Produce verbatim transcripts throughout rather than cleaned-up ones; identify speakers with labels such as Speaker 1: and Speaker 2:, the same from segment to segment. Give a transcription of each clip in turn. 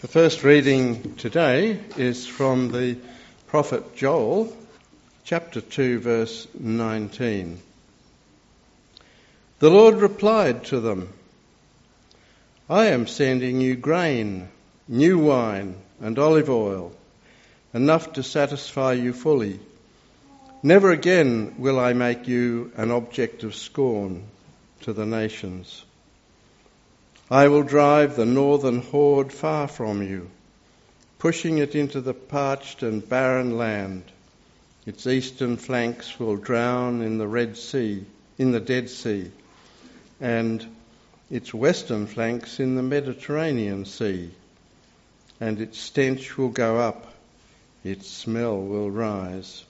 Speaker 1: The first reading today is from the prophet Joel, chapter two, verse nineteen. The Lord replied to them, I am sending you grain, new wine, and olive oil, enough to satisfy you fully. Never again will I make you an object of scorn to the nations. I will drive the northern horde far from you, pushing it into the parched and barren land. Its eastern flanks will drown in the Red Sea, in the Dead Sea, and its western flanks in the Mediterranean Sea. And its stench will go up, its smell will rise.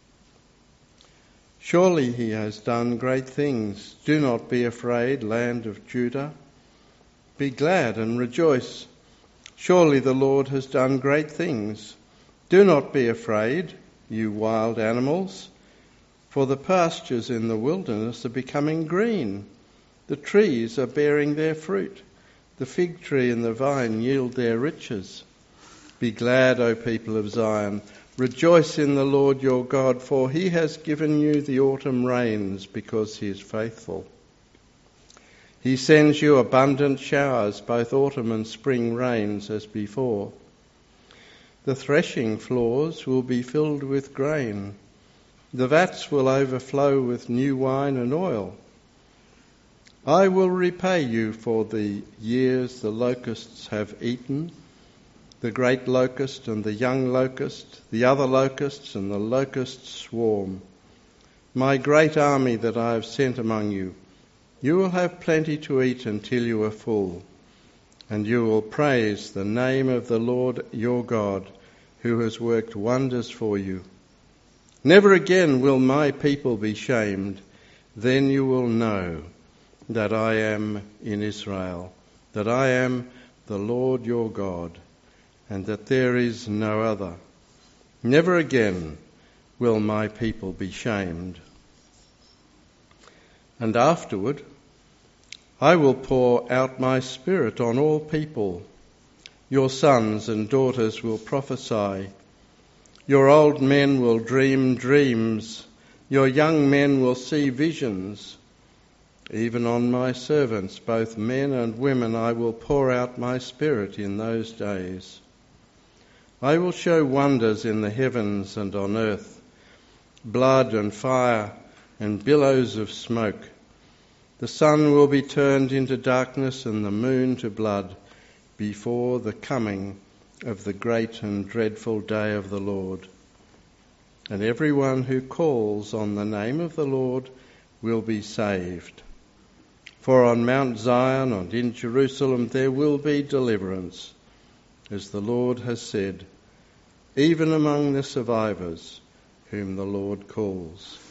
Speaker 1: Surely he has done great things. Do not be afraid, land of Judah. Be glad and rejoice. Surely the Lord has done great things. Do not be afraid, you wild animals, for the pastures in the wilderness are becoming green. The trees are bearing their fruit. The fig tree and the vine yield their riches. Be glad, O people of Zion. Rejoice in the Lord your God, for he has given you the autumn rains because he is faithful. He sends you abundant showers, both autumn and spring rains as before. The threshing floors will be filled with grain. The vats will overflow with new wine and oil. I will repay you for the years the locusts have eaten, the great locust and the young locust, the other locusts and the locust swarm. My great army that I have sent among you. You will have plenty to eat until you are full, and you will praise the name of the Lord your God, who has worked wonders for you. Never again will my people be shamed. Then you will know that I am in Israel, that I am the Lord your God, and that there is no other. Never again will my people be shamed. And afterward, I will pour out my spirit on all people. Your sons and daughters will prophesy. Your old men will dream dreams. Your young men will see visions. Even on my servants, both men and women, I will pour out my spirit in those days. I will show wonders in the heavens and on earth, blood and fire and billows of smoke. The sun will be turned into darkness and the moon to blood before the coming of the great and dreadful day of the Lord. And everyone who calls on the name of the Lord will be saved. For on Mount Zion and in Jerusalem there will be deliverance, as the Lord has said, even among the survivors whom the Lord calls.